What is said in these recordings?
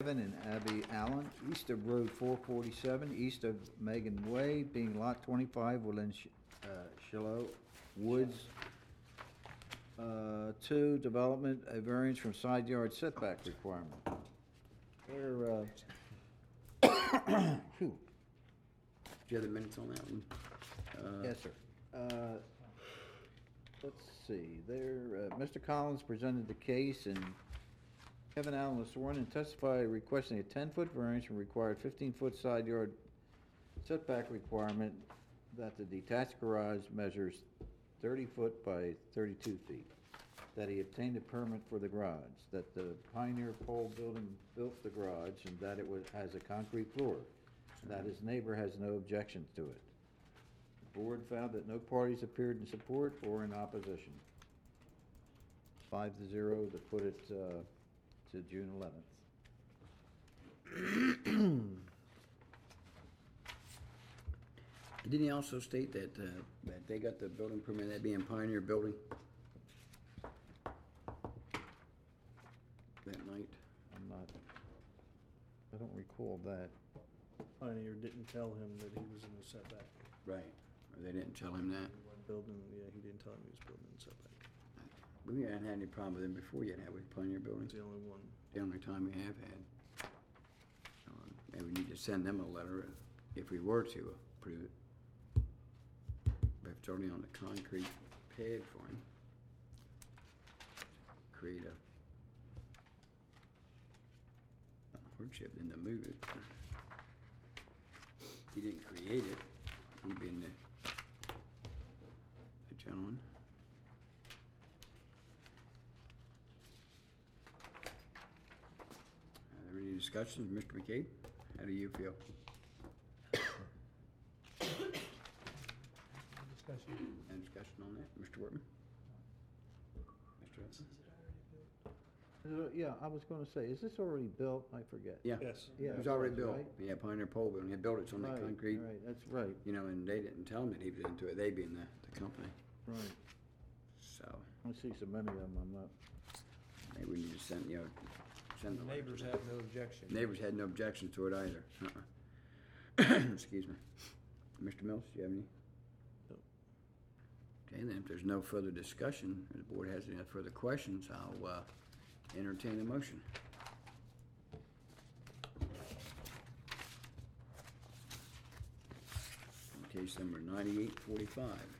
Kevin and Abby Allen, east of Road 447, east of Megan Way, being Lot 25 within Shiloh Woods. 2, development, a variance from side yard setback requirement. They're, phew. Do you have the minutes on that one? Yes, sir. Let's see, there, Mr. Collins presented the case, and Kevin Allen was sworn and testified requesting a 10-foot variance from required 15-foot side yard setback requirement that the detached garage measures 30 foot by 32 feet, that he obtained a permit for the garage, that the Pioneer Pole Building built the garage, and that has a concrete floor, that his neighbor has no objections to it. The board found that no parties appeared in support or in opposition. 5-0 to put it to June 11th. Didn't he also state that, that they got the building permit, that being Pioneer Building? That night? I don't recall that. Pioneer didn't tell him that he was in the setback. Right. Or they didn't tell him that? He wasn't building, yeah, he didn't tell him he was building in the setback. We hadn't had any problem with them before yet, have we, Pioneer Building? It's the only one. The only time we have had. Maybe we need to send them a letter if we were to approve it. But if it's already on the concrete pad for him, create a hardship then to move it. He didn't create it. He being the gentleman. Are there any discussions, Mr. McCabe? How do you feel? Discussion. Any discussion on that, Mr. Wortman? Mr. Hudson? Yeah, I was gonna say, is this already built? I forget. Yeah. Yes. Yeah, It was already it built. was, right? Yeah, Pioneer Pole Building. He built it on the Right, concrete. right, that's right, You know, and they didn't tell him that he was into it. They being the company. right. So I see so many of them, I'm not. maybe we need to send, send the letter. Neighbors have no objection. Neighbors had no objection to it either. Excuse me. Mr. Mills, do you have any? No. Okay, then if there's no further discussion, if the board has any further questions, I'll entertain a motion. Case number 9845.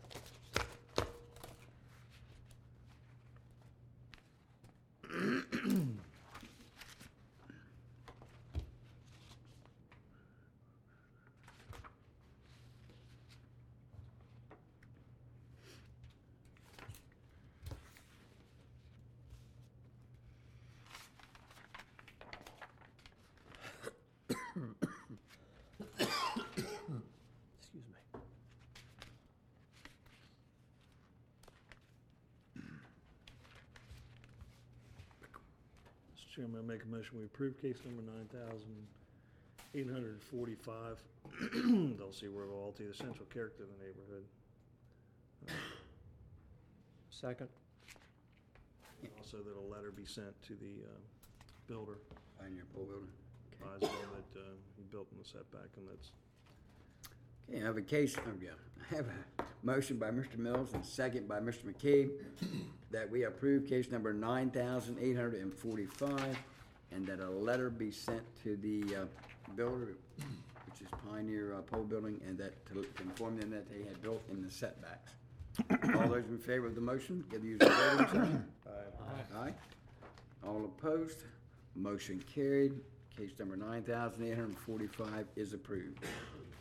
Excuse me. Mr. Chairman, I make a motion, we approve case number 9,845. They'll see royalty, the essential character of the neighborhood. Second. Also, that a letter be sent to the builder, Pioneer Pole Building. Okay. advising him that he built in the setback, and that's Okay, I have a case, I have a motion by Mr. Mills and second by Mr. McCabe that we approve case number 9,845 and that a letter be sent to the builder, which is Pioneer Pole Building, and that to inform them that they had built in the setbacks. All those in favor of the motion, give the usual voting sign. Aye. All opposed, motion carried. Case number 9,845 is approved.